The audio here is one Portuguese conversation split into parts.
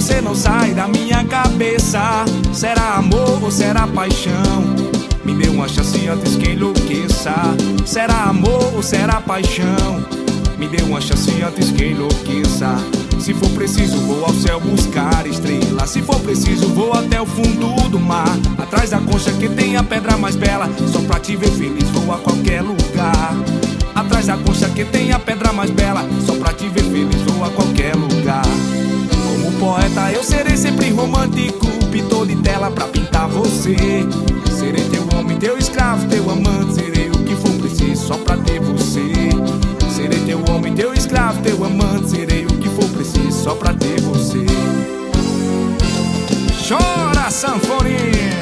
Você não sai da minha cabeça. Será amor ou será paixão? Me dê uma chance antes que enlouqueça. Será amor ou será paixão? Me dê uma chance antes que enlouqueça. Se for preciso vou ao céu buscar estrelas. Se for preciso vou até o fundo do mar, atrás da concha que tem a pedra mais bela. Só pra te ver feliz vou a qualquer lugar. Atrás da concha que tem a pedra mais bela. Só pra te ver feliz vou a qualquer lugar. Como poeta eu serei sempre romântico, pintor de tela pra pintar você. Serei teu homem, teu escravo, teu amante. Serei o que for preciso só pra ter você. Serei teu homem, teu escravo, teu amante. Serei o que for preciso só pra ter você. Chora, sanfoninha.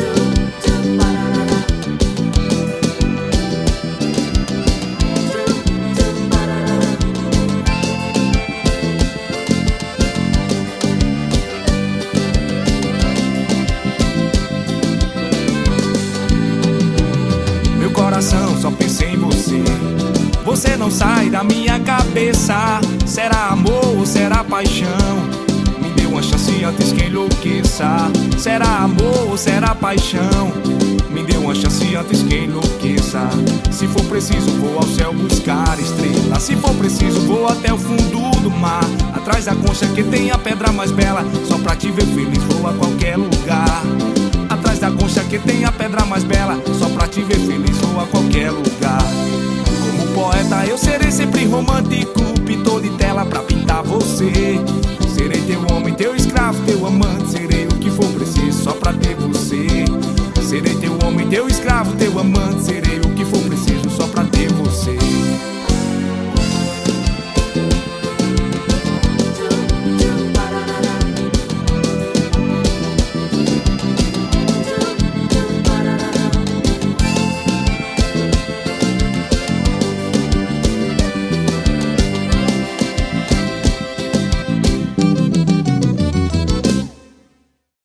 Meu coração só pensa em você. Você não sai da minha cabeça. Será amor ou será paixão? Me dê uma chance antes que enlouqueça. Será amor ou será paixão? Me dê uma chance antes que enlouqueça. Se for preciso vou ao céu buscar estrelas. Se for preciso vou até o fundo do mar, atrás da concha que tem a pedra mais bela. Só pra te ver feliz vou a qualquer lugar. Atrás da concha que tem a pedra mais bela. Só pra te ver feliz vou a qualquer lugar. Poeta eu serei sempre romântico, pintor de tela pra pintar você. Serei teu homem, teu escravo, teu amante. Serei o que for preciso só pra ter você.